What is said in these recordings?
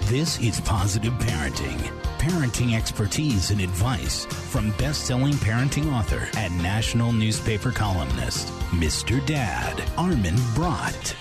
This is Positive Parenting. Parenting expertise and advice from best-selling parenting author and national newspaper columnist, Mr. Dad, Armin Brott.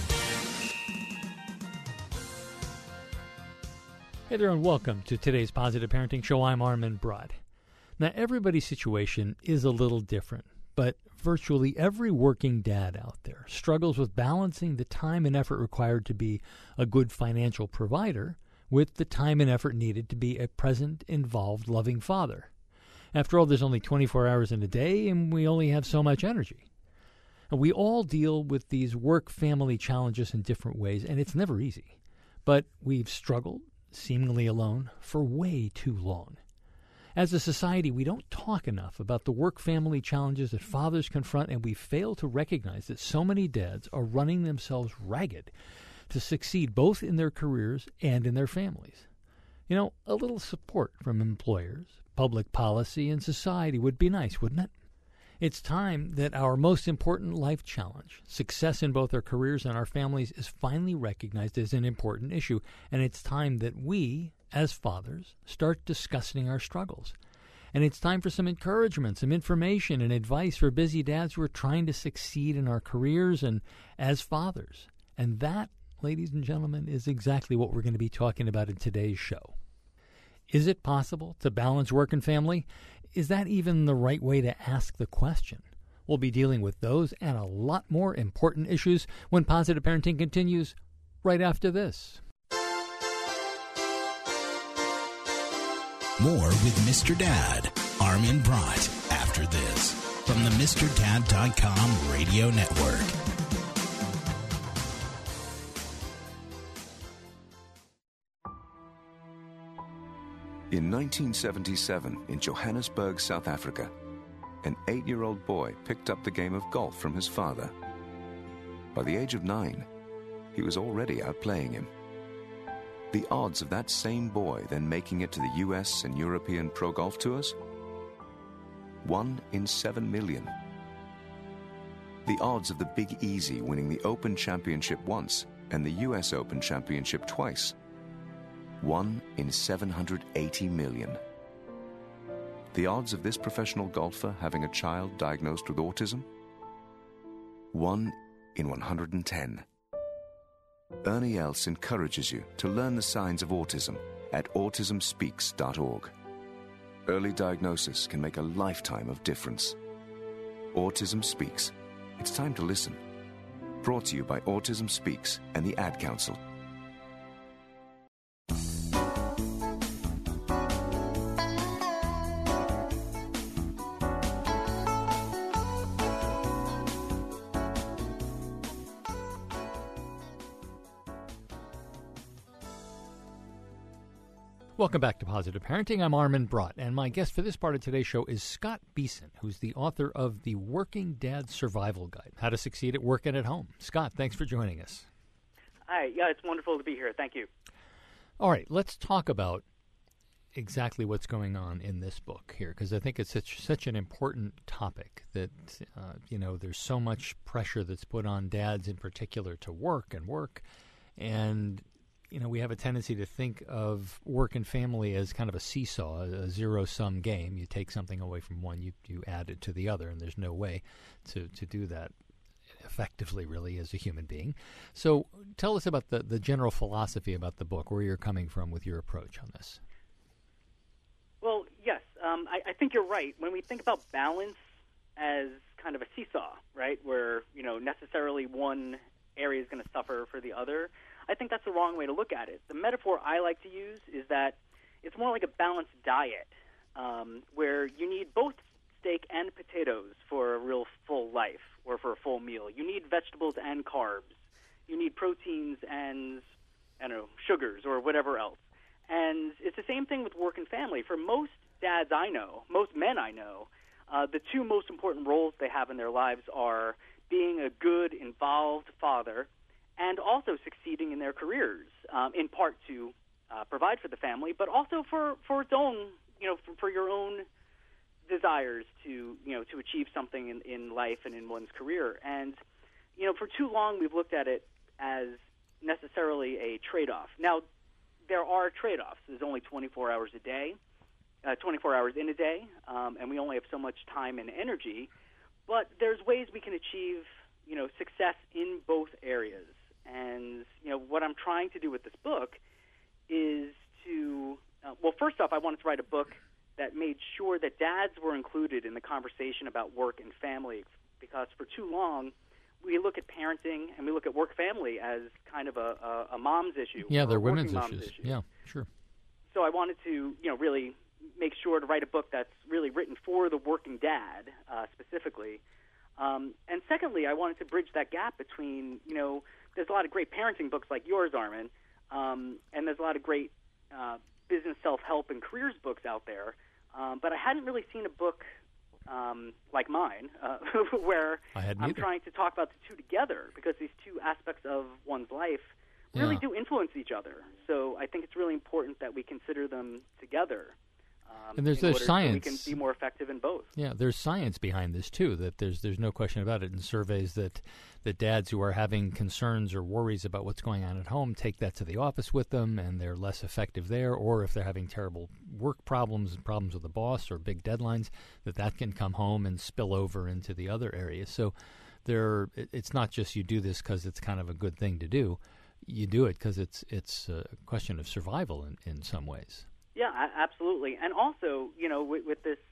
Hey there, and welcome to today's Positive Parenting Show. I'm Armin Brott. Now, everybody's situation is a little different, but virtually every working dad out there struggles with balancing the time and effort required to be a good financial provider with the time and effort needed to be a present, involved, loving father. After all, there's only 24 hours in a day, and we only have so much energy. And we all deal with these work-family challenges in different ways, and it's never easy. But we've struggled, seemingly alone, for way too long. As a society, we don't talk enough about the work-family challenges that fathers confront, and we fail to recognize that so many dads are running themselves ragged to succeed both in their careers and in their families. You know, a little support from employers, public policy, and society would be nice, wouldn't it? It's time that our most important life challenge, success in both our careers and our families, is finally recognized as an important issue, and it's time that we, as fathers, start discussing our struggles. And it's time for some encouragement, some information and advice for busy dads who are trying to succeed in our careers and as fathers. And that, ladies and gentlemen, is exactly what we're going to be talking about in today's show. Is it possible to balance work and family? Is that even the right way to ask the question? We'll be dealing with those and a lot more important issues when Positive Parenting continues right after this. More with Mr. Dad, Armin Brott, after this, from the MrDad.com radio network. In 1977, in Johannesburg, South Africa, an 8-year-old boy picked up the game of golf from his father. By the age of 9, he was already outplaying him. The odds of that same boy then making it to the US and European Pro Golf Tours? 1 in 7 million. The odds of the Big Easy winning the Open Championship once and the US Open Championship twice? 1 in 780 million. The odds of this professional golfer having a child diagnosed with autism? 1 in 110. Ernie Els encourages you to learn the signs of autism at autismspeaks.org. Early diagnosis can make a lifetime of difference. Autism Speaks. It's time to listen. Brought to you by Autism Speaks and the Ad Council. Welcome back to Positive Parenting. I'm Armin Brott, and my guest for this part of today's show is Scott Beeson, who's the author of The Working Dad Survival Guide, How to Succeed at Work and at Home. Scott, thanks for joining us. Hi. Yeah, it's wonderful to be here. Thank you. All right, let's talk about exactly what's going on in this book here, because I think it's such an important topic that, there's so much pressure that's put on dads in particular to work, and we have a tendency to think of work and family as kind of a seesaw, a zero-sum game. You take something away from one, you add it to the other, and there's no way to do that effectively, really, as a human being. So tell us about the general philosophy about the book, where you're coming from with your approach on this. Well, yes, I think you're right. When we think about balance as kind of a seesaw, right, where, necessarily one area is going to suffer for the other, I think that's the wrong way to look at it. The metaphor I like to use is that it's more like a balanced diet, where you need both steak and potatoes for a real full life or for a full meal. You need vegetables and carbs. You need proteins and, sugars or whatever else. And it's the same thing with work and family. For most dads I know, most men I know, the two most important roles they have in their lives are being a good, involved father and also succeeding in their careers, in part to provide for the family, but also for its own, for your own desires to achieve something in life and in one's career. And, for too long we've looked at it as necessarily a trade-off. Now, there are trade-offs. There's only 24 hours a day, 24 hours in a day, and we only have so much time and energy. But there's ways we can achieve, success in both areas. And, what I'm trying to do with this book is to, first off, I wanted to write a book that made sure that dads were included in the conversation about work and family, because for too long, we look at parenting and we look at work-family as kind of a mom's issue. Yeah, they're women's issues. Issue. Yeah, sure. So I wanted to, really make sure to write a book that's really written for the working dad specifically. And secondly, I wanted to bridge that gap between, there's a lot of great parenting books like yours, Armin, and there's a lot of great business self-help and careers books out there. But I hadn't really seen a book like mine where I'm trying to talk about the two together, because these two aspects of one's life really do influence each other. So I think it's really important that we consider them together. And there's science. So we can be more effective in both. Yeah, there's science behind this too. That there's no question about it. In surveys that dads who are having concerns or worries about what's going on at home take that to the office with them, and they're less effective there. Or if they're having terrible work problems with the boss or big deadlines, that can come home and spill over into the other areas. So it's not just you do this because it's kind of a good thing to do. You do it because it's a question of survival in some ways. Yeah, absolutely. And also, with this,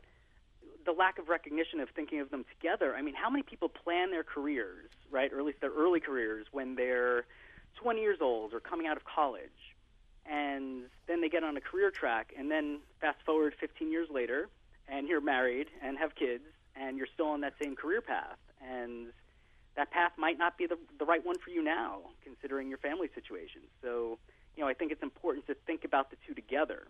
the lack of recognition of thinking of them together, I mean, how many people plan their careers, right, or at least their early careers, when they're 20 years old or coming out of college, and then they get on a career track, and then fast forward 15 years later, and you're married and have kids, and you're still on that same career path, and that path might not be the right one for you now, considering your family situation. So, I think it's important to think about the two together.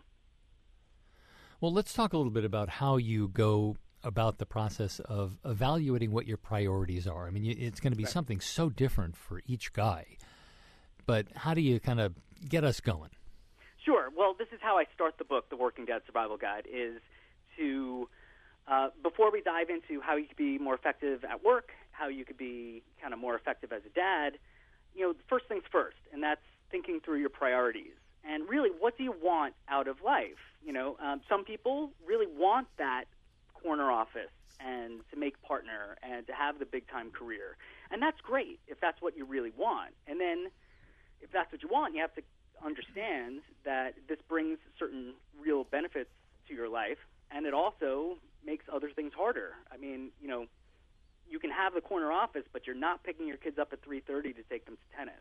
Well, let's talk a little bit about how you go about the process of evaluating what your priorities are. I mean, it's going to be something so different for each guy. But how do you kind of get us going? Sure. Well, this is how I start the book, The Working Dad Survival Guide, is to, before we dive into how you could be more effective at work, how you could be kind of more effective as a dad, first things first, and that's thinking through your priorities. And really, what do you want out of life? Some people really want that corner office and to make partner and to have the big-time career. And that's great if that's what you really want. And then if that's what you want, you have to understand that this brings certain real benefits to your life, and it also makes other things harder. I mean, you can have the corner office, but you're not picking your kids up at 3:30 to take them to tennis.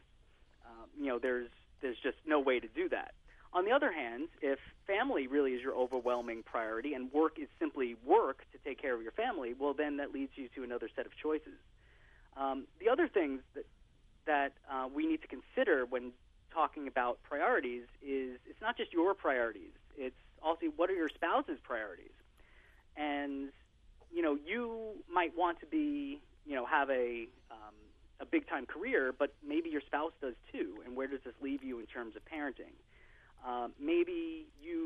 There's just no way to do that. On the other hand, if family really is your overwhelming priority and work is simply work to take care of your family, well, then that leads you to another set of choices. The other things that we need to consider when talking about priorities is it's not just your priorities. It's also what are your spouse's priorities. And, you might want to be, have a big-time career, but maybe your spouse does too, and where does this leave you in terms of parenting? Maybe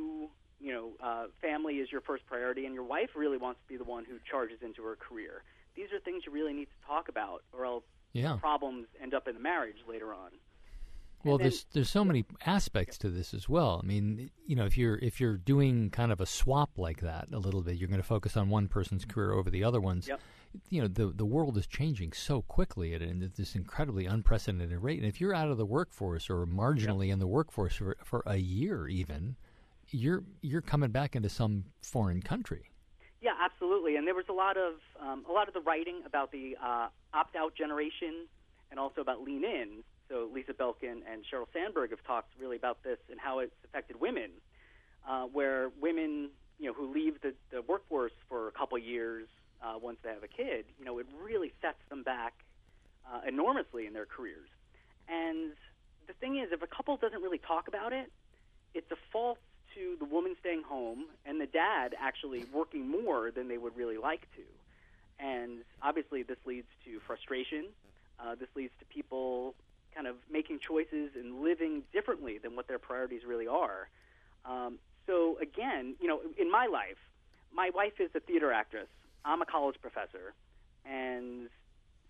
family is your first priority, and your wife really wants to be the one who charges into her career. These are things you really need to talk about, or else problems end up in the marriage later on. Well, there's so many aspects to this as well. I mean, if you're doing kind of a swap like that a little bit, you're going to focus on one person's career over the other one's. Yep. The world is changing so quickly at this incredibly unprecedented rate. And if you're out of the workforce or marginally in the workforce for a year even, you're coming back into some foreign country. Yeah, absolutely. And there was a lot of the writing about the opt-out generation and also about lean in. So Lisa Belkin and Sheryl Sandberg have talked really about this and how it's affected women, where women, who leave the workforce for a couple years once they have a kid, it really sets them back enormously in their careers. And the thing is, if a couple doesn't really talk about it, it defaults to the woman staying home and the dad actually working more than they would really like to. And obviously this leads to frustration. This leads to people kind of making choices and living differently than what their priorities really are. So again, in my life, my wife is a theater actress. I'm a college professor. And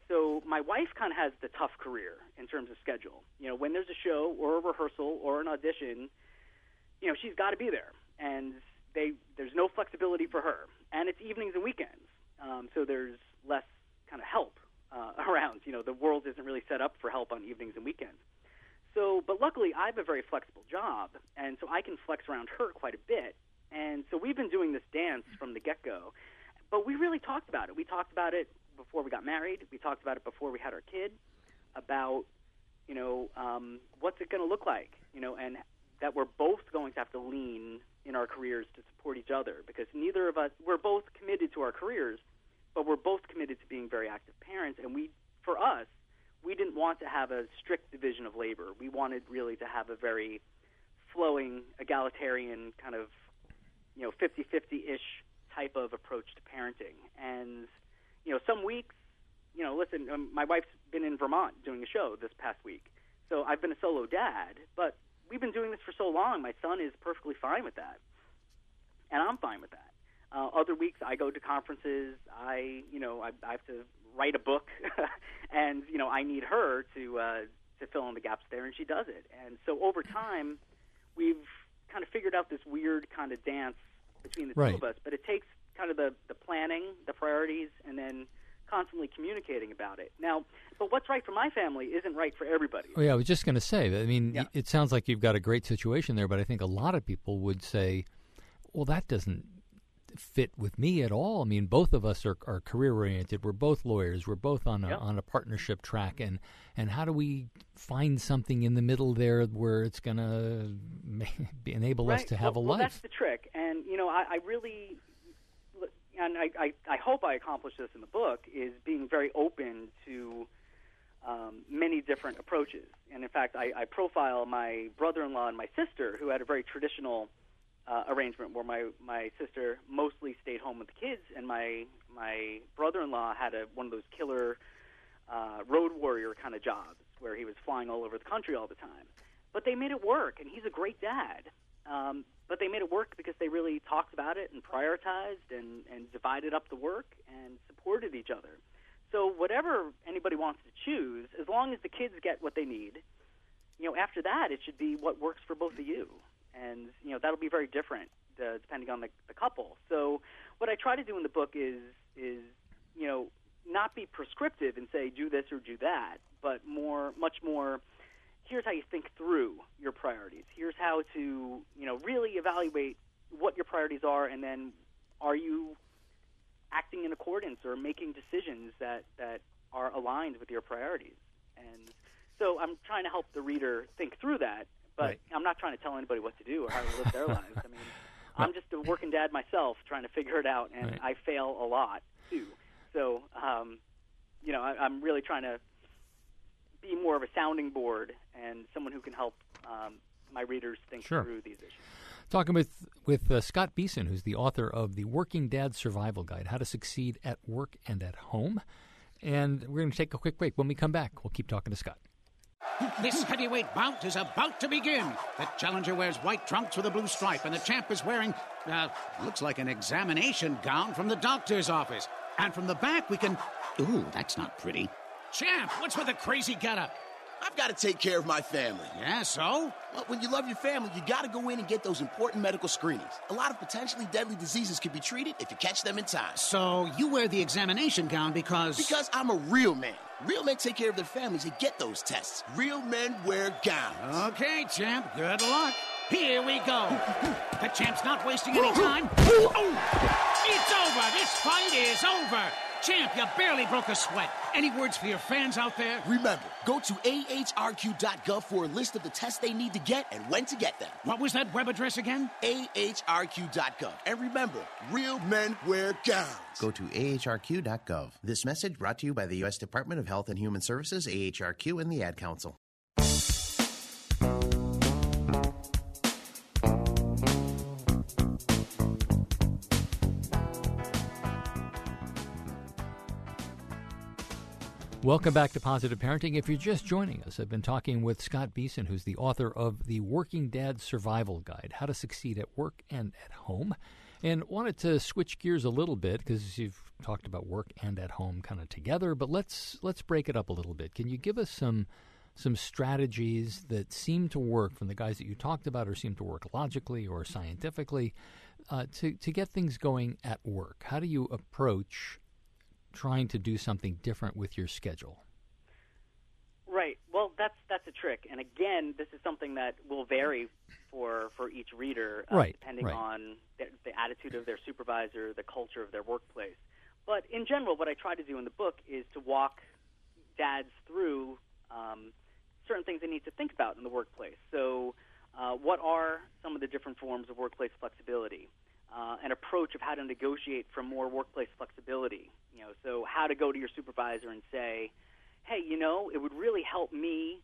So my wife kind of has the tough career in terms of schedule. You know, when there's a show or a rehearsal or an audition, you know, she's got to be there. And there's no flexibility for her. And it's evenings and weekends. So there's less kind of help around. You know, the world isn't really set up for help on evenings and weekends. So, but luckily I have a very flexible job, and so I can flex around her quite a bit. And so we've been doing this dance from the get-go. But we really talked about it. We talked about it before we got married. We talked about it before we had our kid, about, you know, what's it going to look like, you know, and that we're both going to have to lean in our careers to support each other, because neither of us, we're both committed to our careers, but we're both committed to being very active parents. And for us, we didn't want to have a strict division of labor. We wanted really to have a very flowing, egalitarian kind of, you know, 50-50-ish type of approach to parenting. And, you know, some weeks, you know, listen, my wife's been in Vermont doing a show this past week. So I've been a solo dad, but we've been doing this for so long, my son is perfectly fine with that. And I'm fine with that. Other weeks I go to conferences, I have to write a book, and, you know, I need her to fill in the gaps there, and she does it. And so over time, we've kind of figured out this weird kind of dance between the two of us, but it takes kind of the planning, the priorities, and then constantly communicating about it. Now, but what's right for my family isn't right for everybody. Oh, yeah, I was just going to say that. I mean, It sounds like you've got a great situation there, but I think a lot of people would say, well, that doesn't fit with me at all. I mean, both of us are career-oriented. We're both lawyers. We're both on a partnership track. And how do we find something in the middle there where it's going to enable us to have a life? Well, that's the trick. And, you know, I really... And I hope I accomplish this in the book, is being very open to many different approaches. And in fact, I profile my brother-in-law and my sister, who had a very traditional arrangement where my sister mostly stayed home with the kids, and my brother-in-law had one of those killer road warrior kind of jobs where he was flying all over the country all the time. But they made it work, and he's a great dad. But they made it work because they really talked about it and prioritized and divided up the work and supported each other. So whatever anybody wants to choose, as long as the kids get what they need, you know, after that it should be what works for both of you. And, you know, that'll be very different depending on the couple. So what I try to do in the book is you know, not be prescriptive and say do this or do that, but much more, here's how you think through your priorities. Here's how to, you know, really evaluate what your priorities are, and then are you acting in accordance or making decisions that are aligned with your priorities. And so I'm trying to help the reader think through that, but I'm not trying to tell anybody what to do or how to live their lives. I mean, I'm just a working dad myself trying to figure it out, and I fail a lot, too. So, you know, I'm really trying to be more of a sounding board and someone who can help my readers think through these issues. Talking with Scott Beeson, who's the author of The Working Dad Survival Guide, How to Succeed at Work and at Home. And we're going to take a quick break. When we come back, we'll keep talking to Scott. This heavyweight bout is about to begin. The challenger wears white trunks with a blue stripe, and the champ is wearing, looks like an examination gown from the doctor's office. And from the back, we can... Ooh, that's not pretty. Champ, what's with the crazy getup? I've got to take care of my family. Yeah, so? Well, when you love your family, you got to go in and get those important medical screenings. A lot of potentially deadly diseases can be treated if you catch them in time. So you wear the examination gown because... Because I'm a real man. Real men take care of their families and get those tests. Real men wear gowns. Okay, champ, good luck. Here we go. The champ's not wasting any time. Oh! It's over. This fight is over. Champ, you barely broke a sweat. Any words for your fans out there? Remember, go to ahrq.gov for a list of the tests they need to get and when to get them. What was that web address again? ahrq.gov. And remember, real men wear gowns. Go to ahrq.gov. This message brought to you by the U.S. Department of Health and Human Services, AHRQ, and the Ad Council. Welcome back to Positive Parenting. If you're just joining us, I've been talking with Scott Beeson, who's the author of The Working Dad Survival Guide, How to Succeed at Work and at Home. And wanted to switch gears a little bit because you've talked about work and at home kind of together, but let's break it up a little bit. Can you give us some strategies that seem to work from the guys that you talked about, or seem to work logically or scientifically, to get things going at work? How do you approach trying to do something different with your schedule? Right. Well, that's a trick, and again, this is something that will vary for each reader, depending on the attitude of their supervisor, the culture of their workplace. But in general, what I try to do in the book is to walk dads through certain things they need to think about in the workplace. So, what are some of the different forms of workplace flexibility? An approach of how to negotiate for more workplace flexibility. So how to go to your supervisor and say, hey, it would really help me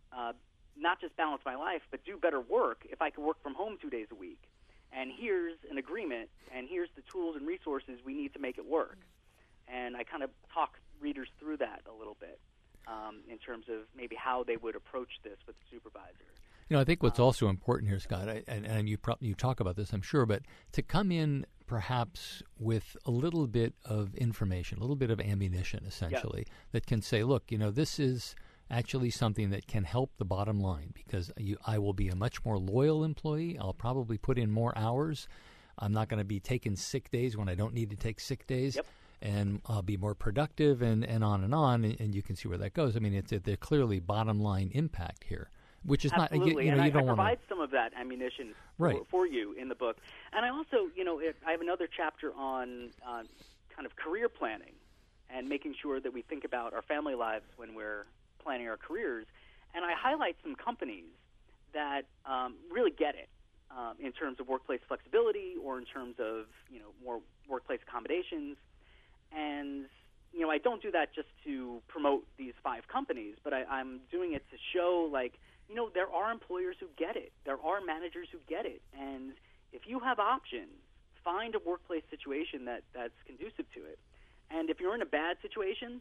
not just balance my life, but do better work if I could work from home 2 days a week. And here's an agreement, and here's the tools and resources we need to make it work. And I kind of talk readers through that a little bit in terms of maybe how they would approach this with the supervisor. I think what's also important here, Scott, and you talk about this, I'm sure, but to come in perhaps with a little bit of information, a little bit of ammunition, essentially, that can say, look, this is actually something that can help the bottom line, because I will be a much more loyal employee. I'll probably put in more hours. I'm not going to be taking sick days when I don't need to take sick days. Yep. And I'll be more productive, and on, and you can see where that goes. I mean, they're clearly bottom line impact here, which is absolutely. not, and you don't I want provide some of that ammunition for you in the book. And I also, I have another chapter on kind of career planning and making sure that we think about our family lives when we're planning our careers. And I highlight some companies that really get it in terms of workplace flexibility, or in terms of, more workplace accommodations. And, I don't do that just to promote these 5 companies, but I'm doing it to show, there are employers who get it. There are managers who get it. And if you have options, find a workplace situation that's conducive to it. And if you're in a bad situation,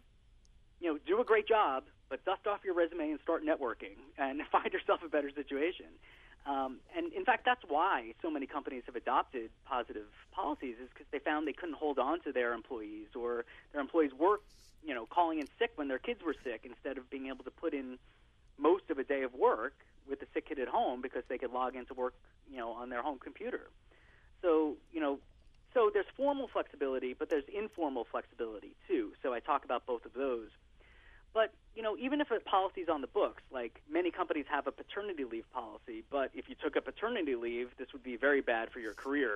do a great job, but dust off your resume and start networking and find yourself a better situation. And in fact, that's why so many companies have adopted positive policies, is because they found they couldn't hold on to their employees, or their employees were, calling in sick when their kids were sick, instead of being able to put in most of a day of work with the sick kid at home because they could log into work, on their home computer. So, so there's formal flexibility, but there's informal flexibility too. So I talk about both of those. But, even if a policy's on the books, like many companies have a paternity leave policy, but if you took a paternity leave, this would be very bad for your career.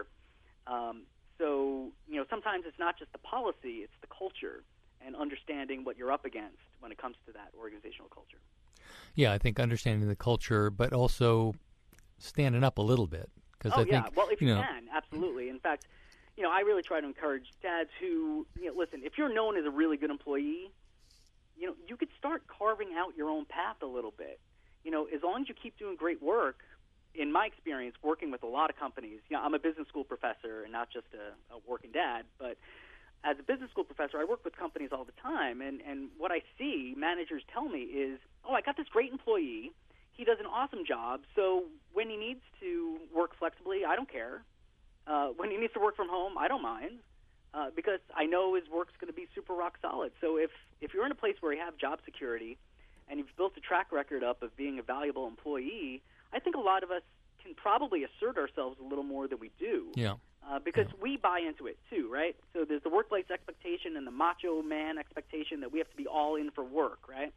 So, sometimes it's not just the policy, it's the culture and understanding what you're up against when it comes to that organizational culture. Yeah, I think understanding the culture, but also standing up a little bit. I think, well, if you can, absolutely. In fact, I really try to encourage dads who, listen, if you're known as a really good employee, you could start carving out your own path a little bit. As long as you keep doing great work, in my experience, working with a lot of companies, I'm a business school professor and not just a working dad, but as a business school professor, I work with companies all the time, and what I see managers tell me is, I got this great employee. He does an awesome job, so when he needs to work flexibly, I don't care. When he needs to work from home, I don't mind, because I know his work's going to be super rock solid. So if you're in a place where you have job security and you've built a track record up of being a valuable employee, I think a lot of us can probably assert ourselves a little more than we do. Yeah. Because we buy into it too, right? So there's the workplace expectation and the macho man expectation that we have to be all in for work, right?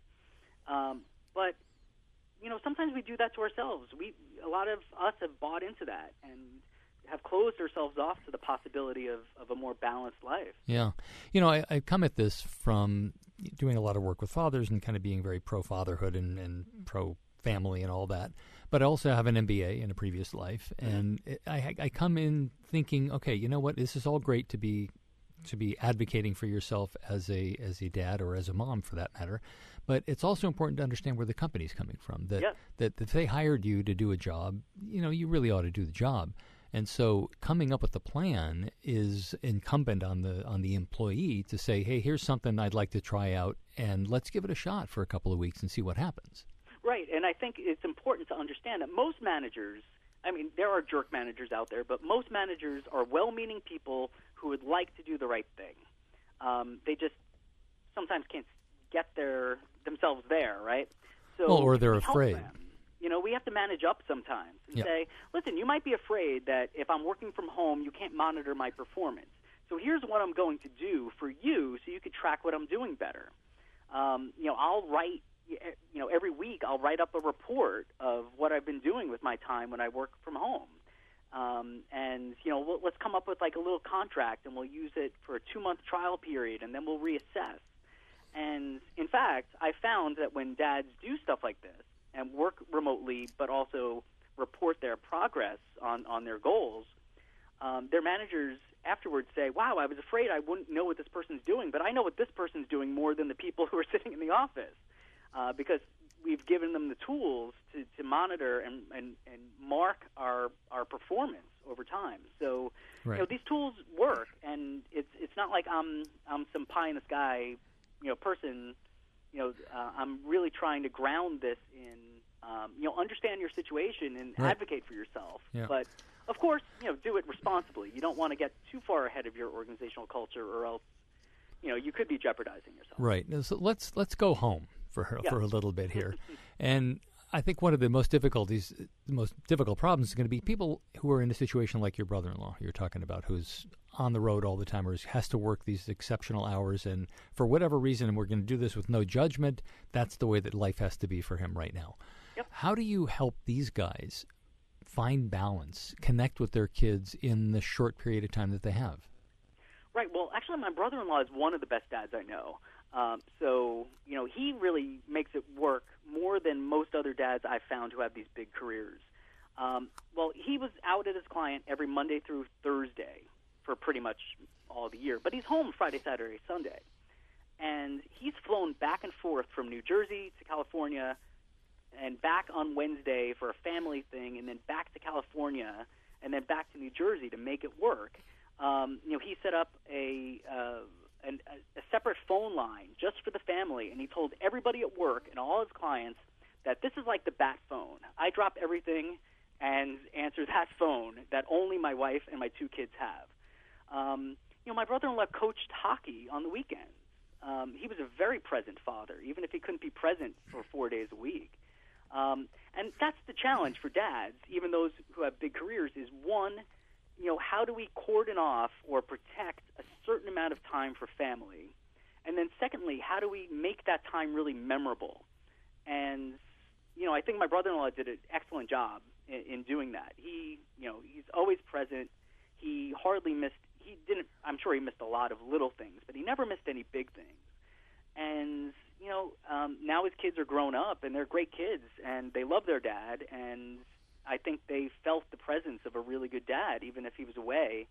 But sometimes we do that to ourselves. A lot of us have bought into that and have closed ourselves off to the possibility of a more balanced life. Yeah. I come at this from doing a lot of work with fathers and kind of being very pro-fatherhood and pro-family and all that. But I also have an MBA in a previous life, and I come in thinking, okay, you know what? This is all great to be advocating for yourself as a dad, or as a mom for that matter. But it's also important to understand where the company's coming from. That if they hired you to do a job, you really ought to do the job. And so coming up with a plan is incumbent on the employee to say, hey, here's something I'd like to try out, and let's give it a shot for a couple of weeks and see what happens. Right, and I think it's important to understand that most managers, there are jerk managers out there, but most managers are well-meaning people who would like to do the right thing. they just sometimes can't get themselves there, right? So or they're we help afraid. them. We have to manage up sometimes and say, listen, you might be afraid that if I'm working from home, you can't monitor my performance. So here's what I'm going to do for you so you can track what I'm doing better. I'll write, every week I'll write up a report of what I've been doing with my time when I work from home. Let's come up with like a little contract, and we'll use it for a 2-month trial period, and then we'll reassess. And in fact, I found that when dads do stuff like this and work remotely, but also report their progress on their goals, their managers afterwards say, wow, I was afraid I wouldn't know what this person's doing, but I know what this person's doing more than the people who are sitting in the office, because we've given them the tools to monitor and mark our performance over time. So, right. These tools work, and it's not like I'm some pie in the sky, person. I'm really trying to ground this in, understand your situation and right. advocate for yourself. Yeah. But of course, do it responsibly. You don't want to get too far ahead of your organizational culture, or else, you could be jeopardizing yourself. Right. So let's go home for a little bit here, and I think one of the most difficult problems is going to be people who are in a situation like your brother-in-law you're talking about, who's on the road all the time, or has to work these exceptional hours, and for whatever reason, and we're going to do this with no judgment, that's the way that life has to be for him right now. Yep. How do you help these guys find balance, connect with their kids in the short period of time that they have? Right. Well, actually, my brother-in-law is one of the best dads I know. So, he really makes it work more than most other dads I've found who have these big careers. Well, he was out at his client every Monday through Thursday for pretty much all the year. But he's home Friday, Saturday, Sunday. And he's flown back and forth from New Jersey to California and back on Wednesday for a family thing, and then back to California, and then back to New Jersey to make it work. He set up a separate phone line just for the family, and he told everybody at work and all his clients that this is like the bat phone. I drop everything and answer that phone that only my wife and my 2 kids have. My brother-in-law coached hockey on the weekends. He was a very present father, even if he couldn't be present for 4 days a week. And that's the challenge for dads, even those who have big careers, is one, how do we cordon off or protect a certain amount of time for family? And then secondly, how do we make that time really memorable? And, I think my brother-in-law did an excellent job in doing that. He's always present. I'm sure he missed a lot of little things, but he never missed any big things. And, now his kids are grown up, and they're great kids, and they love their dad, and I think they felt the presence of a really good dad, even if he was away,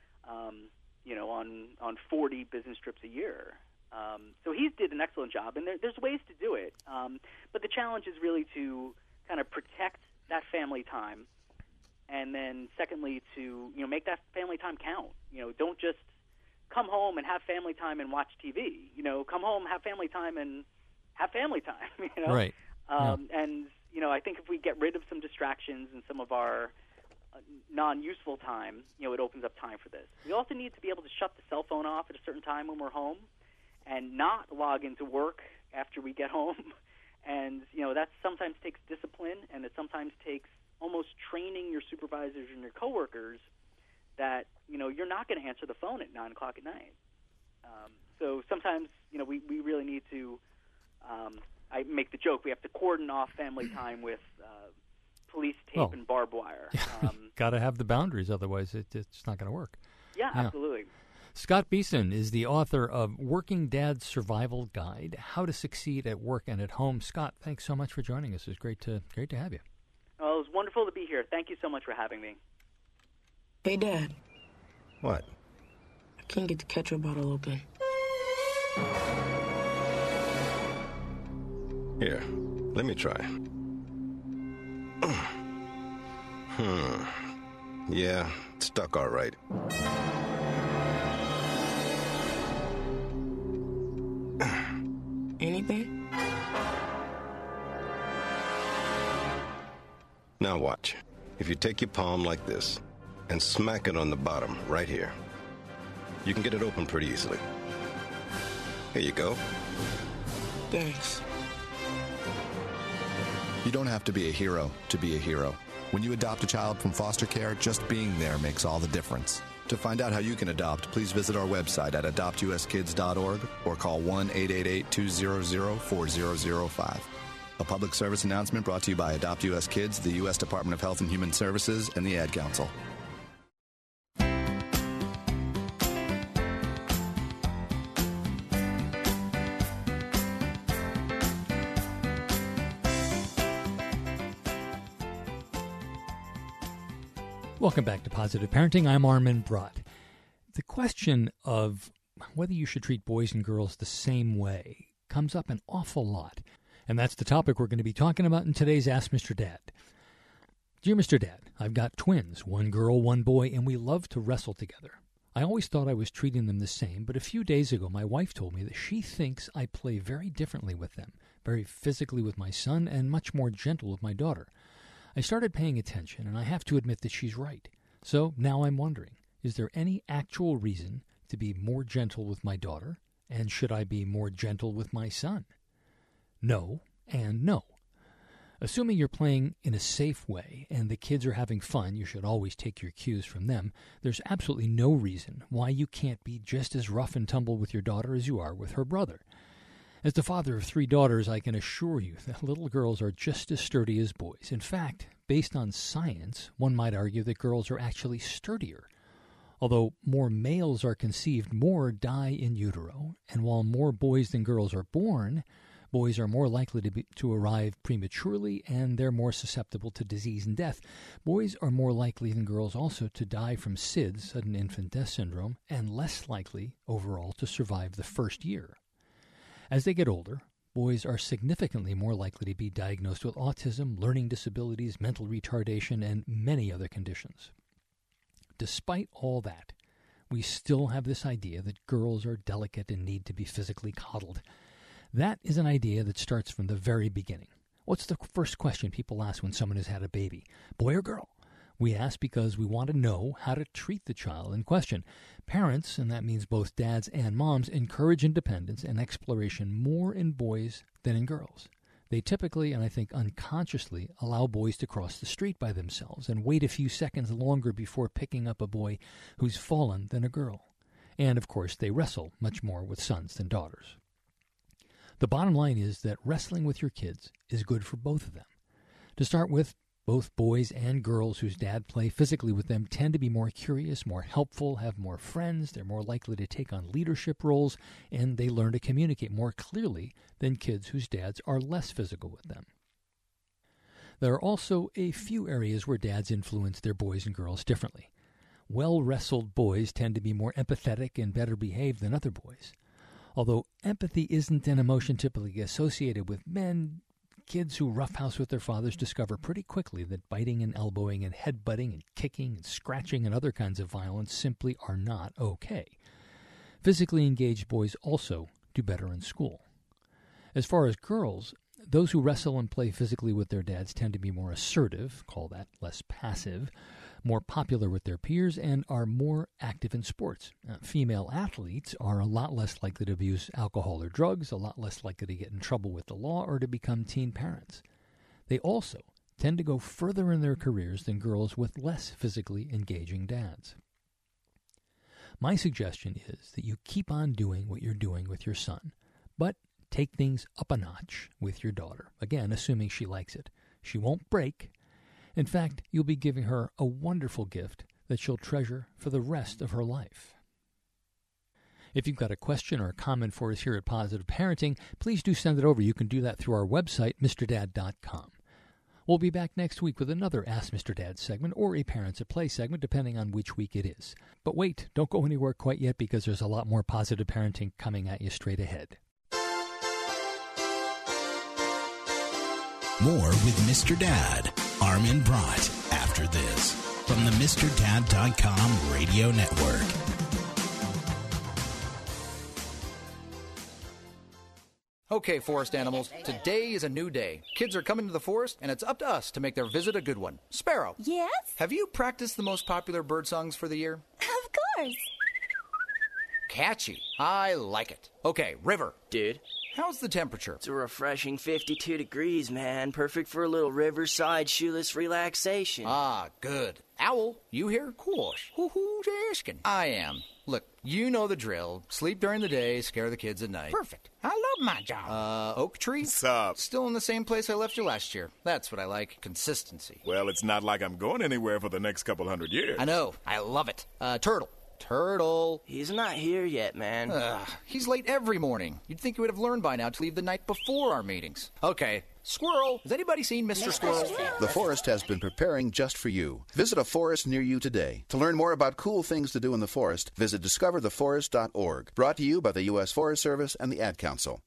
on 40 business trips a year. So he did an excellent job, and there's ways to do it. But the challenge is really to kind of protect that family time, and then secondly to make that family time count. Don't just come home and have family time and watch TV. Come home, have family time, and have family time. Right. And I think if we get rid of some distractions and some of our non-useful time, it opens up time for this. We also need to be able to shut the cell phone off at a certain time when we're home and not log into work after we get home. And, that sometimes takes discipline, and it sometimes takes almost training your supervisors and your coworkers that, you're not going to answer the phone at 9 o'clock at night. So sometimes, we really need to, I make the joke, we have to cordon off family time with police tape and barbed wire. Got to have the boundaries, otherwise it's not going to work. Yeah, absolutely. Scott Beeson is the author of Working Dad's Survival Guide, How to Succeed at Work and at Home. Scott, thanks so much for joining us. It's great to have you. Well, it was wonderful to be here. Thank you so much for having me. Hey, Dad. What? I can't get the ketchup bottle open. Here, let me try. Yeah, it's stuck all right. Anything? Now watch. If you take your palm like this and smack it on the bottom right here, you can get it open pretty easily. Here you go. Thanks. You don't have to be a hero to be a hero. When you adopt a child from foster care, just being there makes all the difference. To find out how you can adopt, please visit our website at adoptuskids.org or call 1-888-200-4005. A public service announcement brought to you by Adopt U.S. Kids, the U.S. Department of Health and Human Services, and the Ad Council. Welcome back to Positive Parenting. I'm Armin Brott. The question of whether you should treat boys and girls the same way comes up an awful lot. And that's the topic we're going to be talking about in today's Ask Mr. Dad. Dear Mr. Dad, I've got twins, one girl, one boy, and we love to wrestle together. I always thought I was treating them the same, but a few days ago my wife told me that she thinks I play very differently with them, very physically with my son and much more gentle with my daughter. I started paying attention, and I have to admit that she's right. So now I'm wondering, is there any actual reason to be more gentle with my daughter, and should I be more gentle with my son? No and no. Assuming you're playing in a safe way and the kids are having fun, you should always take your cues from them. There's absolutely no reason why you can't be just as rough and tumble with your daughter as you are with her brother. As the father of 3 daughters, I can assure you that little girls are just as sturdy as boys. In fact, based on science, one might argue that girls are actually sturdier. Although more males are conceived, more die in utero, and while more boys than girls are born, boys are more likely to arrive prematurely, and they're more susceptible to disease and death. Boys are more likely than girls also to die from SIDS, sudden infant death syndrome, and less likely overall to survive the first year. As they get older, boys are significantly more likely to be diagnosed with autism, learning disabilities, mental retardation, and many other conditions. Despite all that, we still have this idea that girls are delicate and need to be physically coddled. That is an idea that starts from the very beginning. What's the first question people ask when someone has had a baby? Boy or girl? We ask because we want to know how to treat the child in question. Parents, and that means both dads and moms, encourage independence and exploration more in boys than in girls. They typically, and I think unconsciously, allow boys to cross the street by themselves and wait a few seconds longer before picking up a boy who's fallen than a girl. And, of course, they wrestle much more with sons than daughters. The bottom line is that wrestling with your kids is good for both of them. To start with, both boys and girls whose dad play physically with them tend to be more curious, more helpful, have more friends, they're more likely to take on leadership roles, and they learn to communicate more clearly than kids whose dads are less physical with them. There are also a few areas where dads influence their boys and girls differently. Well-wrestled boys tend to be more empathetic and better behaved than other boys. Although empathy isn't an emotion typically associated with men, kids who roughhouse with their fathers discover pretty quickly that biting and elbowing and headbutting and kicking and scratching and other kinds of violence simply are not okay. Physically engaged boys also do better in school. As far as girls, those who wrestle and play physically with their dads tend to be more assertive, call that less passive, more popular with their peers, and are more active in sports. Female athletes are a lot less likely to abuse alcohol or drugs, a lot less likely to get in trouble with the law, or to become teen parents. They also tend to go further in their careers than girls with less physically engaging dads. My suggestion is that you keep on doing what you're doing with your son, but take things up a notch with your daughter. Again, assuming she likes it. She won't break. In fact, you'll be giving her a wonderful gift that she'll treasure for the rest of her life. If you've got a question or a comment for us here at Positive Parenting, please do send it over. You can do that through our website, MrDad.com. We'll be back next week with another Ask Mr. Dad segment or a Parents at Play segment, depending on which week it is. But wait, don't go anywhere quite yet because there's a lot more Positive Parenting coming at you straight ahead. More with Mr. Dad, Armin Brott, after this, from the MrDad.com radio network. Okay, forest animals, today is a new day. Kids are coming to the forest, and it's up to us to make their visit a good one. Sparrow. Yes? Have you practiced the most popular bird songs for the year? Of course. catchy. I like it. Okay, River. Dude. How's the temperature? It's a refreshing 52 degrees, man. Perfect for a little riverside shoeless relaxation. Ah, good. Owl, you here? Of course. Who's asking? I am. Look, you know the drill. Sleep during the day, scare the kids at night. Perfect. I love my job. Oak Tree? What's up? Still in the same place I left you last year. That's what I like. Consistency. Well, it's not like I'm going anywhere for the next couple hundred years. I know. I love it. Turtle. He's not here yet, man. He's late every morning. You'd think he would have learned by now to leave the night before our meetings. Okay. Squirrel. Has anybody seen Mr. Squirrel? The Forest has been preparing just for you. Visit a forest near you today. To learn more about cool things to do in the forest, visit discovertheforest.org. Brought to you by the U.S. Forest Service and the Ad Council.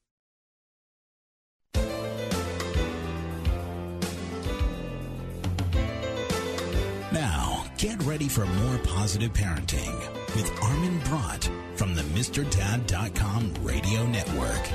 Now, get ready for more positive parenting with Armin Brott from the MrDad.com radio network.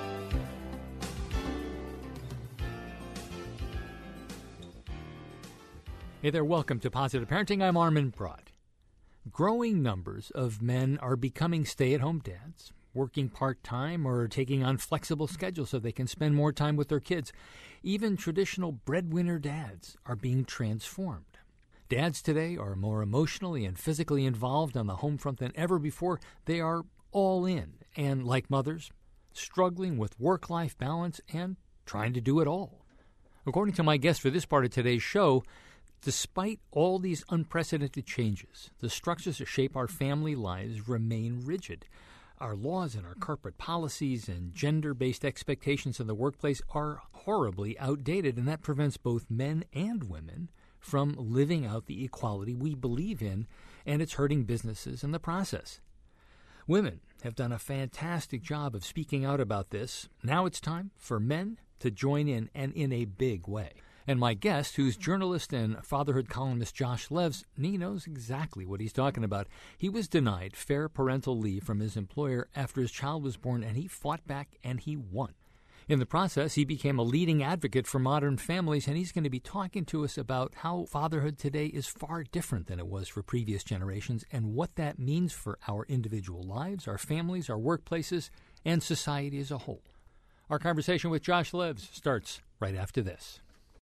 Hey there, welcome to Positive Parenting. I'm Armin Brott. Growing numbers of men are becoming stay-at-home dads, working part-time or taking on flexible schedules so they can spend more time with their kids. Even traditional breadwinner dads are being transformed. Dads today are more emotionally and physically involved on the home front than ever before. They are all in, and like mothers, struggling with work-life balance and trying to do it all. According to my guest for this part of today's show, despite all these unprecedented changes, the structures that shape our family lives remain rigid. Our laws and our corporate policies and gender-based expectations in the workplace are horribly outdated, and that prevents both men and women from living out the equality we believe in, and it's hurting businesses in the process. Women have done a fantastic job of speaking out about this. Now it's time for men to join in, and in a big way. And my guest, who's journalist and fatherhood columnist Josh Leves, he knows exactly what he's talking about. He was denied fair parental leave from his employer after his child was born, and he fought back and he won. In the process, he became a leading advocate for modern families, and he's going to be talking to us about how fatherhood today is far different than it was for previous generations and what that means for our individual lives, our families, our workplaces, and society as a whole. Our conversation with Josh Leves starts right after this.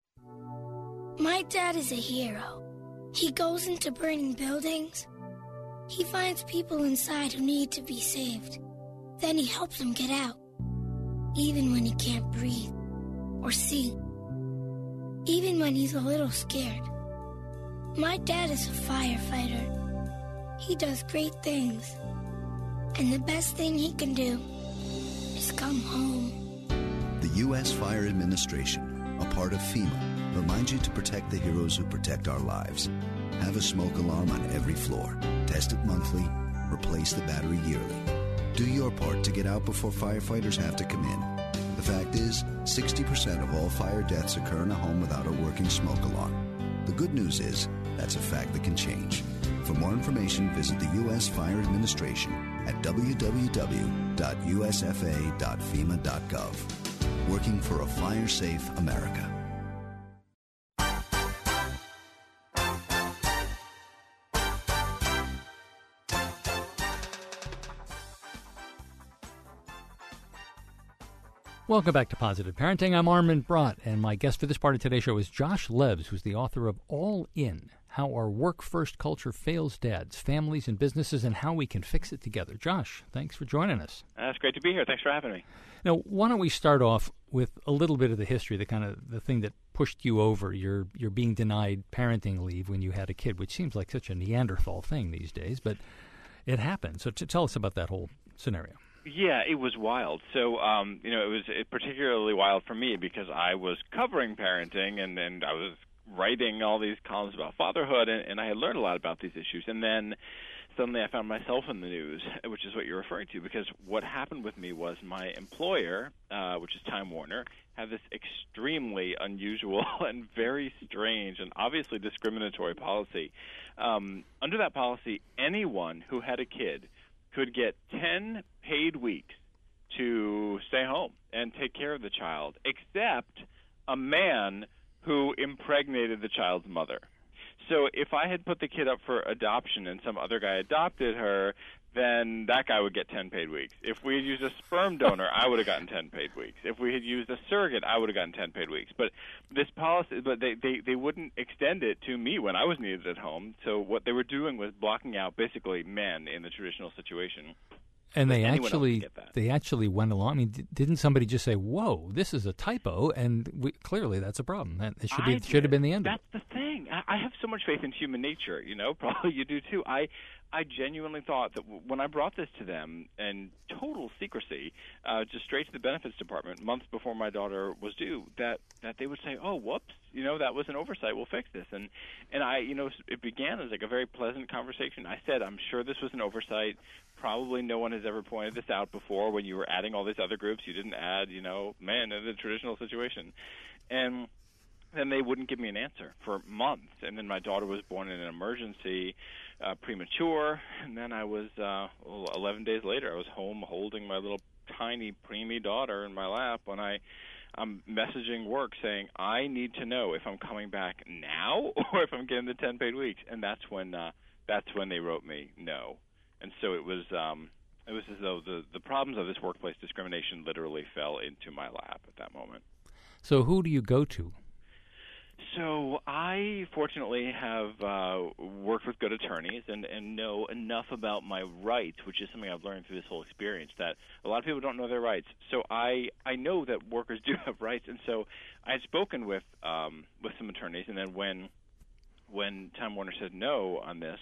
My dad is a hero. He goes into burning buildings. He finds people inside who need to be saved. Then he helps them get out. Even when he can't breathe or see. Even when he's a little scared. My dad is a firefighter. He does great things. And the best thing he can do is come home. The U.S. Fire Administration, a part of FEMA, reminds you to protect the heroes who protect our lives. Have a smoke alarm on every floor. Test it monthly. Replace the battery yearly. Do your part to get out before firefighters have to come in. The fact is, 60% of all fire deaths occur in a home without a working smoke alarm. The good news is, that's a fact that can change. For more information, visit the U.S. Fire Administration at www.usfa.fema.gov. Working for a fire-safe America. Welcome back to Positive Parenting. I'm Armin Brott, and my guest for this part of today's show is Josh Leves, who's the author of All In, How Our Work-First Culture Fails Dads, Families, and Businesses, and How We Can Fix It Together. Josh, thanks for joining us. It's great to be here. Thanks for having me. Now, why don't we start off with a little bit of the history, the thing that pushed you over. You're being denied parenting leave when you had a kid, which seems like such a Neanderthal thing these days, but it happened. So tell us about that whole scenario. Yeah, it was wild. So, it was particularly wild for me because I was covering parenting and I was writing all these columns about fatherhood, and I had learned a lot about these issues. And then suddenly I found myself in the news, which is what you're referring to, because what happened with me was my employer, which is Time Warner, had this extremely unusual and very strange and obviously discriminatory policy. Under that policy, anyone who had a kid could get 10 paid weeks to stay home and take care of the child, except a man who impregnated the child's mother. So if I had put the kid up for adoption and some other guy adopted her, then that guy would get 10 paid weeks. If we had used a sperm donor, I would have gotten 10 paid weeks. If we had used a surrogate, I would have gotten 10 paid weeks. But this policy, but they wouldn't extend it to me when I was needed at home. So what they were doing was blocking out basically men in the traditional situation. And they actually went along. I mean, didn't somebody just say, "Whoa, this is a typo," and clearly that's a problem. That it should have been the end. That's the thing. I have so much faith in human nature. You know, probably you do too. I genuinely thought that when I brought this to them in total secrecy, just straight to the benefits department months before my daughter was due, that they would say, "Oh, whoops, you know, that was an oversight. We'll fix this." And I, you know, it began as like a very pleasant conversation. I said, "I'm sure this was an oversight. Probably no one has ever pointed this out before. When you were adding all these other groups, you didn't add, you know, men in the traditional situation." And then they wouldn't give me an answer for months. And then my daughter was born in an emergency, premature. And then I was 11 days later, I was home holding my little tiny preemie daughter in my lap when I'm messaging work saying, I need to know if I'm coming back now or if I'm getting the 10 paid weeks. And that's when they wrote me no. And so it was as though the problems of this workplace discrimination literally fell into my lap at that moment. So who do you go to? So I fortunately have worked with good attorneys and know enough about my rights, which is something I've learned through this whole experience, that a lot of people don't know their rights. So I know that workers do have rights, and so I had spoken with some attorneys, and then when Time Warner said no on this,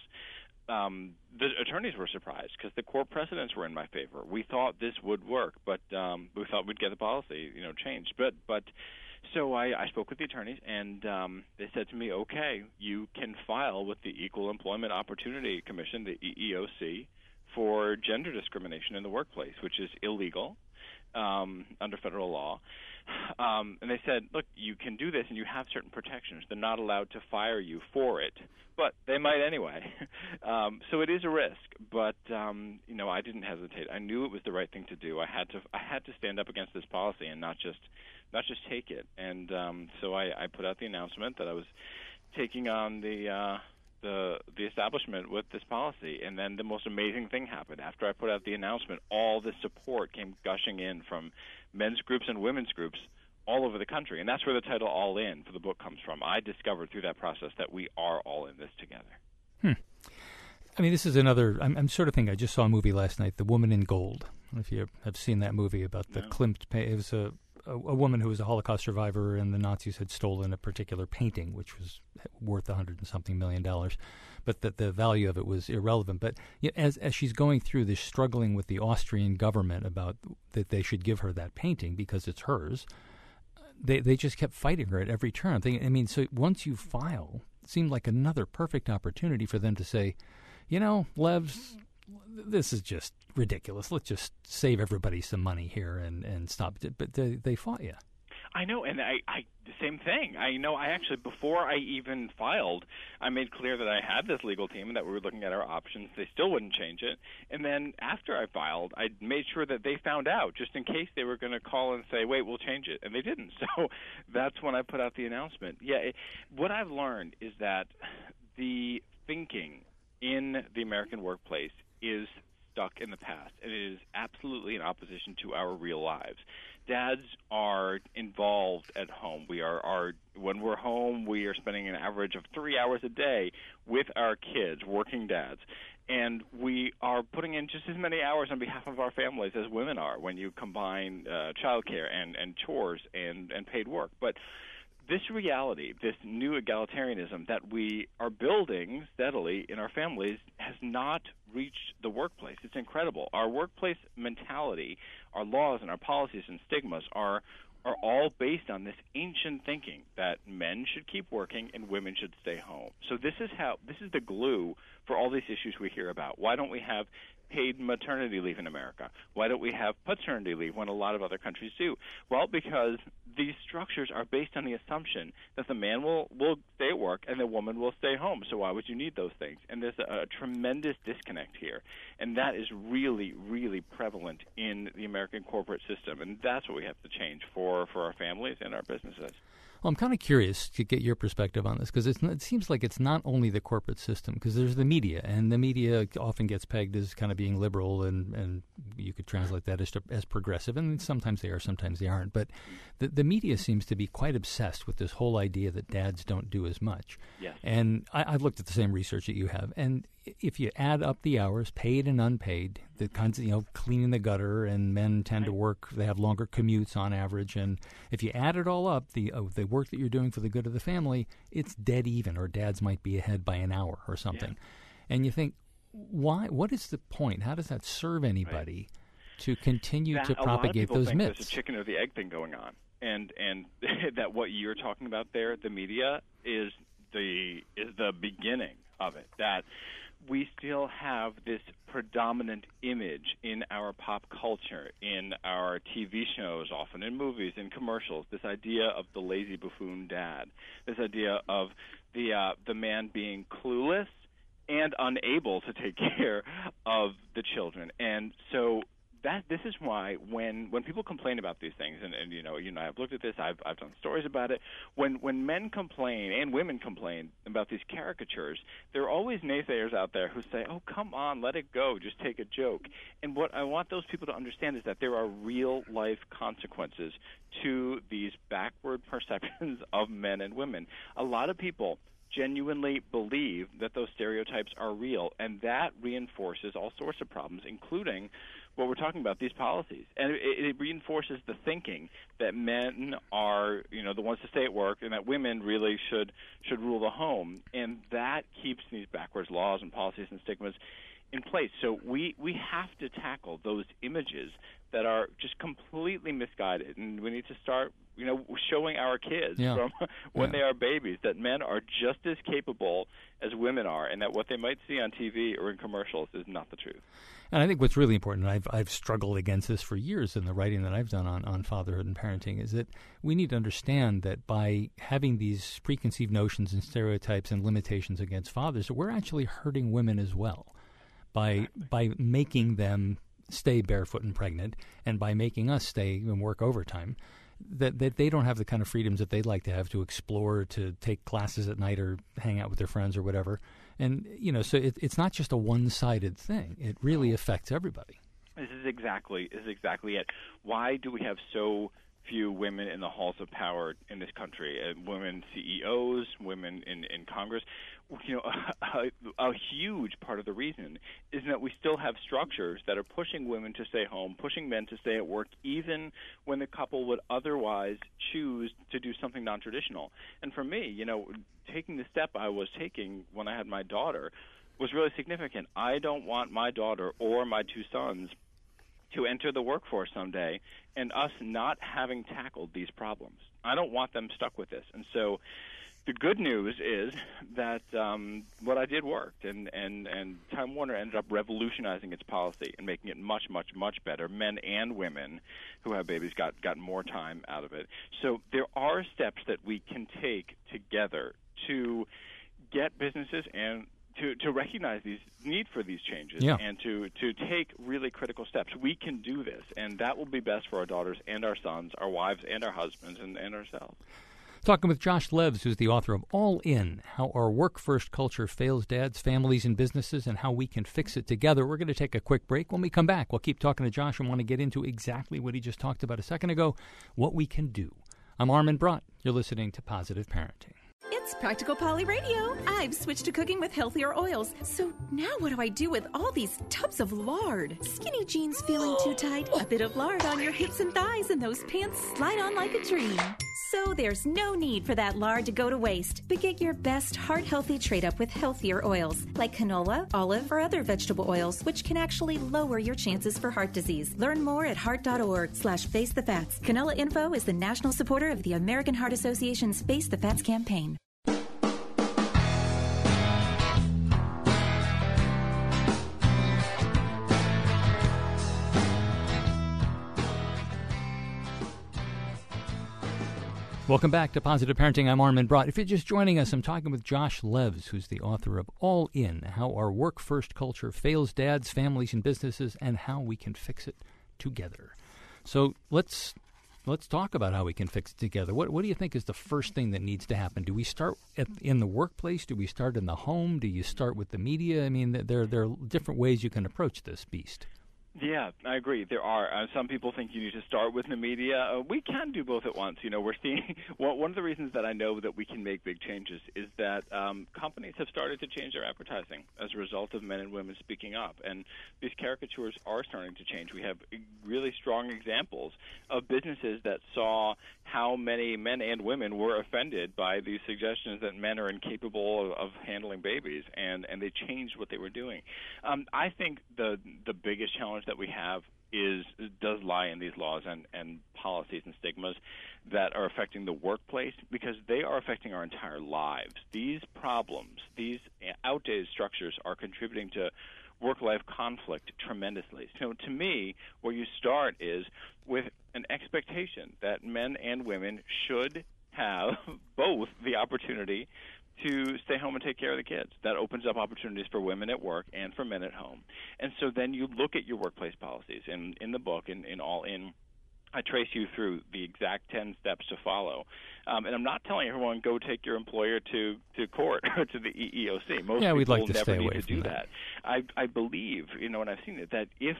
the attorneys were surprised because the court precedents were in my favor. We thought this would work, but we thought we'd get the policy, you know, changed. But so I spoke with the attorneys, and they said to me, okay, you can file with the Equal Employment Opportunity Commission, the EEOC, for gender discrimination in the workplace, which is illegal under federal law. And they said, look, you can do this and you have certain protections. They're not allowed to fire you for it, but they might anyway. So it is a risk, but you know, I didn't hesitate. I knew it was the right thing to do. I had to stand up against this policy and not just take it. And so I put out the announcement that I was taking on the establishment with this policy. And then the most amazing thing happened. After I put out the announcement, all the support came gushing in from men's groups and women's groups all over the country. And that's where the title All In for the book comes from. I discovered through that process that we are all in this together. I mean, this is another, I'm sort of thinking, I just saw a movie last night, The Woman in Gold. I don't know if you have seen that movie about the Klimt. It was a woman who was a Holocaust survivor, and the Nazis had stolen a particular painting, which was worth $100 and something million, but that the value of it was irrelevant. But as she's going through this, struggling with the Austrian government about that they should give her that painting because it's hers, they just kept fighting her at every turn. I mean, so once you file, it seemed like another perfect opportunity for them to say, you know, Levs, this is just ridiculous. Let's just save everybody some money here and stop it. But they fought you. I know, and I the same thing. I know. I actually, before I even filed, I made clear that I had this legal team and that we were looking at our options. They still wouldn't change it. And then after I filed, I made sure that they found out, just in case they were going to call and say, wait, we'll change it. And they didn't. So that's when I put out the announcement. Yeah, what I've learned is that the thinking in the American workplace is stuck in the past, and it is absolutely in opposition to our real lives. Dads are involved at home. When we're home, we are spending an average of 3 hours a day with our kids, working dads. And we are putting in just as many hours on behalf of our families as women are when you combine childcare and chores and paid work. But this reality, this new egalitarianism that we are building steadily in our families has not reached the workplace. It's incredible. Our workplace mentality, our laws and our policies and stigmas are all based on this ancient thinking that men should keep working and women should stay home. So this is the glue for all these issues we hear about. Why don't we have paid maternity leave in America? Why don't we have paternity leave when a lot of other countries do? Well, because these structures are based on the assumption that the man will stay at work and the woman will stay home. So why would you need those things? And there's a tremendous disconnect here. And that is really, really prevalent in the American corporate system. And that's what we have to change for our families and our businesses. Well, I'm kind of curious to get your perspective on this because it seems like it's not only the corporate system, because there's the media, and the media often gets pegged as kind of being liberal, and you could translate that as progressive, and sometimes they are, sometimes they aren't. But the media seems to be quite obsessed with this whole idea that dads don't do as much. Yes. And I've looked at the same research that you have, and if you add up the hours, paid and unpaid, the kinds of, cleaning the gutter, and men tend to work, they have longer commutes on average, and if you add it all up, the work that you're doing for the good of the family, it's dead even, or dads might be ahead by an hour or something. Yeah. And you think, why? What is the point? How does that serve anybody to continue to propagate those myths? A lot of people think there's a chicken or the egg thing going on, and that what you're talking about there, the media, is the beginning of it. That we still have this predominant image in our pop culture, in our TV shows, often in movies, in commercials, this idea of the lazy buffoon dad, this idea of the man being clueless and unable to take care of the children. And so this is why when people complain about these things, and I've looked at this, I've done stories about it. When men complain and women complain about these caricatures, there are always naysayers out there who say, "Oh, come on, let it go, just take a joke." And what I want those people to understand is that there are real life consequences to these backward perceptions of men and women. A lot of people genuinely believe that those stereotypes are real, and that reinforces all sorts of problems, including what we're talking about, these policies. And it reinforces the thinking that men are, the ones to stay at work, and that women really should rule the home. And that keeps these backwards laws and policies and stigmas in place. So we have to tackle those images that are just completely misguided, and we need to start showing our kids from when they are babies that men are just as capable as women are, and that what they might see on TV or in commercials is not the truth. And I think what's really important, and I've struggled against this for years in the writing that I've done on fatherhood and parenting, is that we need to understand that by having these preconceived notions and stereotypes and limitations against fathers, we're actually hurting women as well by making them stay barefoot and pregnant, and by making us stay and work overtime, that they don't have the kind of freedoms that they'd like to have to explore, to take classes at night or hang out with their friends or whatever. And, so it's not just a one-sided thing. It really affects everybody. This is exactly it. Why do we have so few women in the halls of power in this country? Women CEOs, women in Congress. A huge part of the reason is that we still have structures that are pushing women to stay home, pushing men to stay at work, even when the couple would otherwise choose to do something non-traditional. And for me, taking the step I was taking when I had my daughter was really significant. I don't want my daughter or my two sons to enter the workforce someday and us not having tackled these problems. I don't want them stuck with this. And so the good news is that what I did worked, and Time Warner ended up revolutionizing its policy and making it much, much, much better. Men and women who have babies got more time out of it. So there are steps that we can take together to get businesses and to recognize these need for these changes, and to take really critical steps. We can do this, and that will be best for our daughters and our sons, our wives and our husbands, and ourselves. Talking with Josh Levs, who's the author of All In, How Our Work-First Culture Fails Dads, Families, and Businesses, and How We Can Fix It Together. We're going to take a quick break. When we come back, we'll keep talking to Josh and want to get into exactly what he just talked about a second ago, what we can do. I'm Armin Brott. You're listening to Positive Parenting. It's Practical Polly Radio. I've switched to cooking with healthier oils. So now what do I do with all these tubs of lard? Skinny jeans feeling too tight? A bit of lard on your hips and thighs, and those pants slide on like a dream. So there's no need for that lard to go to waste. But get your best heart-healthy trade-up with healthier oils, like canola, olive, or other vegetable oils, which can actually lower your chances for heart disease. Learn more at heart.org/FaceTheFats. Canola Info is the national supporter of the American Heart Association's Face the Fats campaign. Welcome back to Positive Parenting. I'm Armin Brott. If you're just joining us, I'm talking with Josh Levs, who's the author of All In, How Our Work-First Culture Fails Dads, Families, and Businesses, and How We Can Fix It Together. So let's Let's talk about how we can fix it together. What do you think is the first thing that needs to happen? Do we start in the workplace? Do we start in the home? Do you start with the media? I mean, there are different ways you can approach this beast. Yeah, I agree. There are. Some people think you need to start with the media. We can do both at once. We're seeing one of the reasons that I know that we can make big changes is that companies have started to change their advertising as a result of men and women speaking up. And these caricatures are starting to change. We have really strong examples of businesses that saw how many men and women were offended by these suggestions that men are incapable of handling babies, and they changed what they were doing. I think the biggest challenge that we have does lie in these laws and policies and stigmas that are affecting the workplace, because they are affecting our entire lives. These problems, these outdated structures are contributing to work-life conflict tremendously. So to me, where you start is with an expectation that men and women should have both the opportunity to stay home and take care of the kids. That opens up opportunities for women at work and for men at home. And so then you look at your workplace policies. And in the book, in All In, I trace you through the exact 10 steps to follow. And I'm not telling everyone go take your employer to court or to the EEOC. Most we'd people like to never stay need away to from do that. I believe, and I've seen it, that if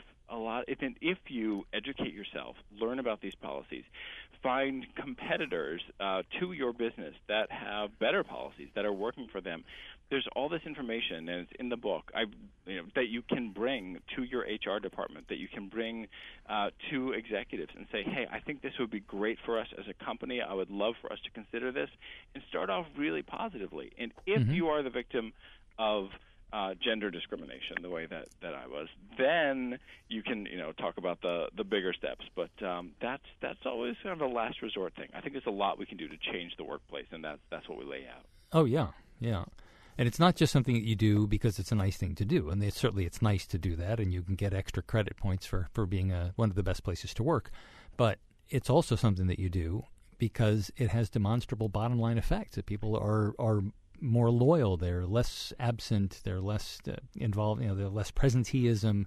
you educate yourself, learn about these policies, find competitors to your business that have better policies that are working for them. There's all this information, and it's in the book, that you can bring to your HR department, that you can bring to executives and say, hey, I think this would be great for us as a company. I would love for us to consider this, and start off really positively. And if you are the victim of gender discrimination, the way that I was, then you can talk about the bigger steps. But that's always kind of a last resort thing. I think there's a lot we can do to change the workplace, and that's what we lay out. Oh yeah. And it's not just something that you do because it's a nice thing to do, and it's nice to do that, and you can get extra credit points for being one of the best places to work. But it's also something that you do because it has demonstrable bottom line effects. That people are more loyal, they're less absent, they're less involved, they're less presenteeism.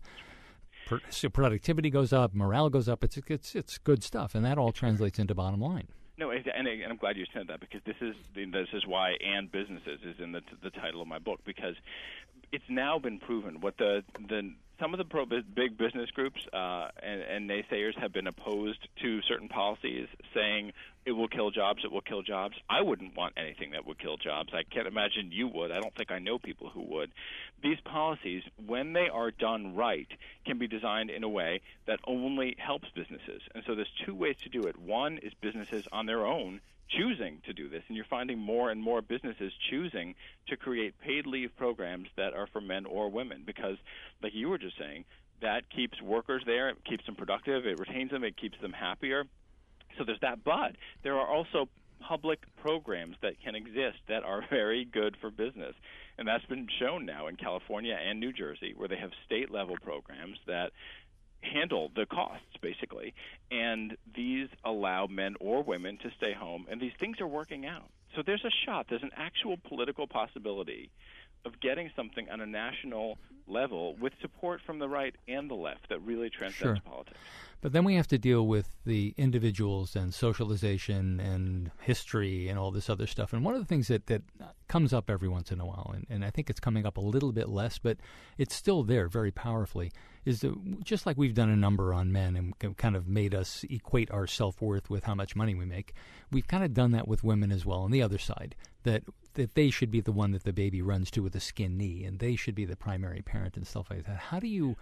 So productivity goes up, morale goes up. It's good stuff, and that all translates into bottom line. No, and I'm glad you said that, because this is why "and businesses" is in the title of my book, because it's now been proven what some of the big business groups and naysayers have been opposed to certain policies, saying it will kill jobs, it will kill jobs. I wouldn't want anything that would kill jobs. I can't imagine you would. I don't think I know people who would. These policies, when they are done right, can be designed in a way that only helps businesses. And so there's two ways to do it. One is businesses on their own choosing to do this, and you're finding more and more businesses choosing to create paid leave programs that are for men or women, because, like you were just saying, that keeps workers there, it keeps them productive, it retains them, it keeps them happier. So there's that, but there are also public programs that can exist that are very good for business, and that's been shown now in California and New Jersey, where they have state-level programs that handle the costs, basically, and these allow men or women to stay home, and these things are working out. So there's a shot, there's an actual political possibility of getting something on a national level with support from the right and the left that really transcends politics. But then we have to deal with the individuals and socialization and history and all this other stuff. And one of the things that comes up every once in a while, and I think it's coming up a little bit less, but it's still there very powerfully, is that just like we've done a number on men and kind of made us equate our self-worth with how much money we make, we've kind of done that with women as well on the other side, that they should be the one that the baby runs to with a skin knee, and they should be the primary parent and stuff like that. How do you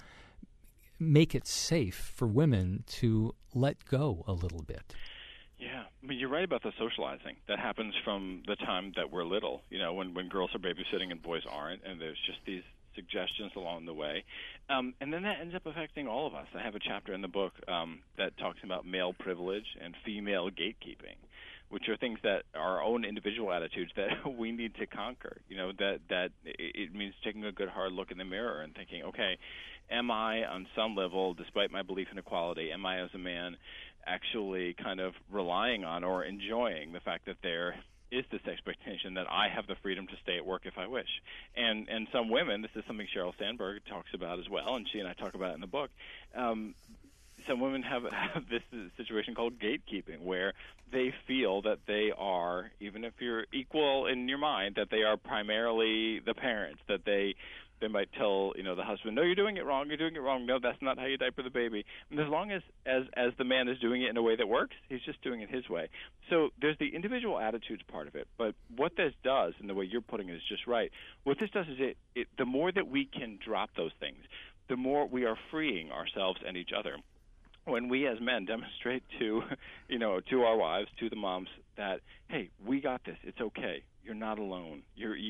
make it safe for women to let go a little bit? Yeah, I mean, you're right about the socializing. That happens from the time that we're little, when girls are babysitting and boys aren't, and there's just these suggestions along the way. And then that ends up affecting all of us. I have a chapter in the book that talks about male privilege and female gatekeeping, which are things that are our own individual attitudes that we need to conquer. That it means taking a good hard look in the mirror and thinking, okay, am I on some level, despite my belief in equality, am I as a man actually kind of relying on or enjoying the fact that there is this expectation that I have the freedom to stay at work if I wish? And some women, this is something Sheryl Sandberg talks about as well, and she and I talk about it in the book, some women have this situation called gatekeeping, where they feel that they are, even if you're equal in your mind, that they are primarily the parents, that they might tell, the husband, no, you're doing it wrong, no, that's not how you diaper the baby. And as long as the man is doing it in a way that works, he's just doing it his way. So there's the individual attitudes part of it, but what this does, and the way you're putting it is just right, what this does is the more that we can drop those things, the more we are freeing ourselves and each other. When we as men demonstrate to our wives, to the moms, that, hey, we got this, it's okay, you're not alone,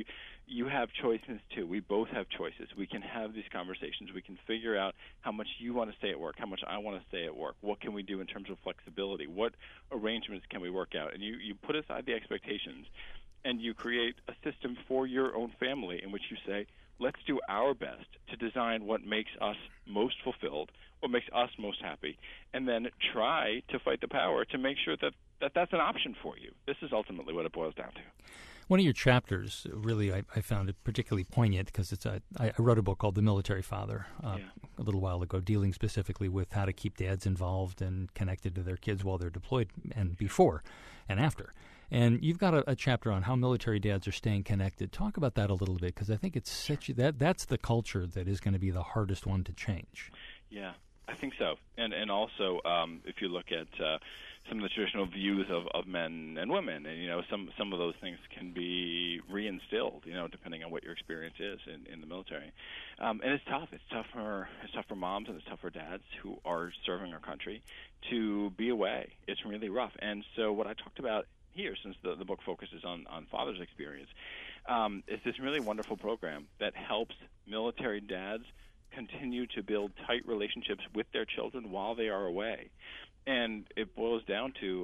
you have choices too. We both have choices. We can have these conversations. We can figure out how much you want to stay at work, how much I want to stay at work. What can we do in terms of flexibility? What arrangements can we work out? And you put aside the expectations, and you create a system for your own family in which you say, let's do our best to design what makes us most fulfilled, what makes us most happy, and then try to fight the power to make sure that that's an option for you. This is ultimately what it boils down to. One of your chapters, really, I found it particularly poignant because I wrote a book called The Military Father a little while ago, dealing specifically with how to keep dads involved and connected to their kids while they're deployed and before and after. And you've got a chapter on how military dads are staying connected. Talk about that a little bit, because I think it's that's the culture that is going to be the hardest one to change. Yeah, I think so. And also, if you look at some of the traditional views of men and women, and some of those things can be reinstilled, depending on what your experience is in the military. And it's tough. It's tough for moms, and it's tough for dads who are serving our country to be away. It's really rough. And so what I talked about here, since the book focuses on father's experience, is this really wonderful program that helps military dads continue to build tight relationships with their children while they are away. And it boils down to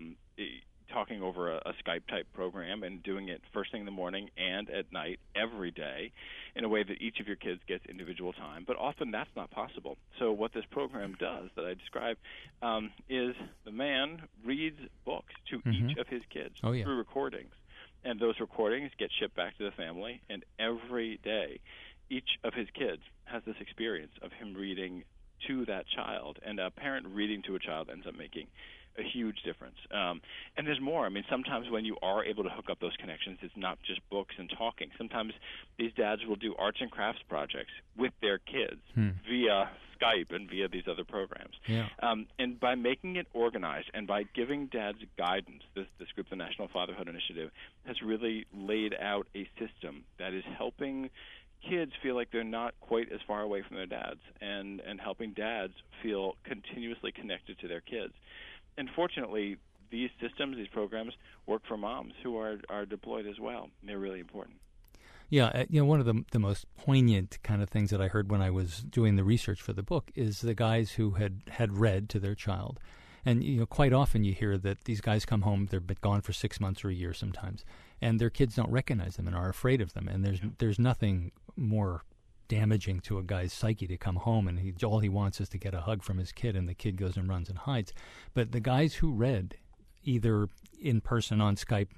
talking over a Skype-type program and doing it first thing in the morning and at night every day in a way that each of your kids gets individual time. But often that's not possible. So what this program does that I describe is the man reads books to each of his kids through recordings. And those recordings get shipped back to the family, and every day each of his kids has this experience of him reading to that child, and a parent reading to a child ends up making a huge difference. And there's more. I mean, sometimes when you are able to hook up those connections, it's not just books and talking. Sometimes these dads will do arts and crafts projects with their kids via Skype and via these other programs. Yeah. And by making it organized and by giving dads guidance, this group, the National Fatherhood Initiative, has really laid out a system that is helping kids feel like they're not quite as far away from their dads, and helping dads feel continuously connected to their kids. And fortunately, these systems, these programs, work for moms who are deployed as well. They're really important. Yeah, one of the most poignant kind of things that I heard when I was doing the research for the book is the guys who had read to their child. And, quite often you hear that these guys come home, they've been gone for 6 months or a year sometimes, and their kids don't recognize them and are afraid of them. And there's nothing more damaging to a guy's psyche to come home and all he wants is to get a hug from his kid, and the kid goes and runs and hides. But the guys who read either in person on Skype,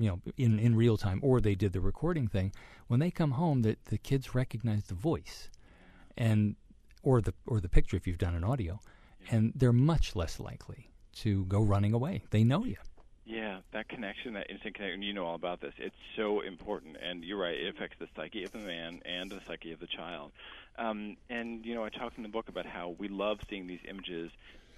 in real time, or they did the recording thing, when they come home, the kids recognize the voice, and or the picture if you've done an audio, and they're much less likely to go running away. They know you. Yeah, that connection, that instant connection, you know all about this. It's so important, and you're right, it affects the psyche of the man and the psyche of the child. And, I talk in the book about how we love seeing these images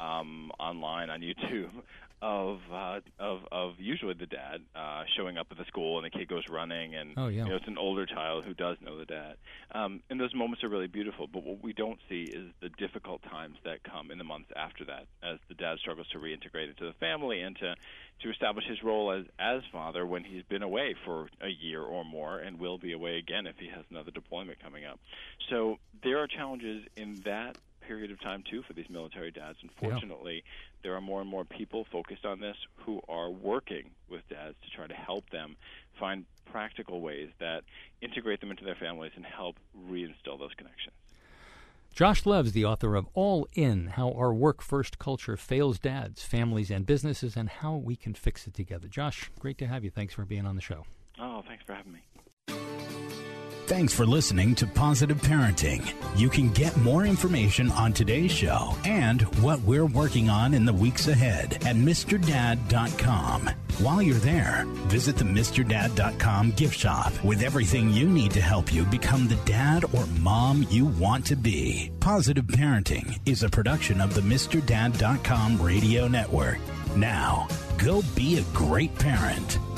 online on YouTube of usually the dad showing up at the school, and the kid goes running, and it's an older child who does know the dad. And those moments are really beautiful, but what we don't see is the difficult times that come in the months after that, as the dad struggles to reintegrate into the family and to establish his role as father when he's been away for a year or more and will be away again if he has another deployment coming up. So there are challenges in that period of time, too, for these military dads. Unfortunately, there are more and more people focused on this who are working with dads to try to help them find practical ways that integrate them into their families and help reinstill those connections. Josh Lev's the author of All In, How Our Work-First Culture Fails Dads, Families, and Businesses, and How We Can Fix It Together. Josh, great to have you. Thanks for being on the show. Oh, thanks for having me. Thanks for listening to Positive Parenting. You can get more information on today's show and what we're working on in the weeks ahead at MrDad.com. While you're there, visit the MrDad.com gift shop with everything you need to help you become the dad or mom you want to be. Positive Parenting is a production of the MrDad.com radio network. Now, go be a great parent.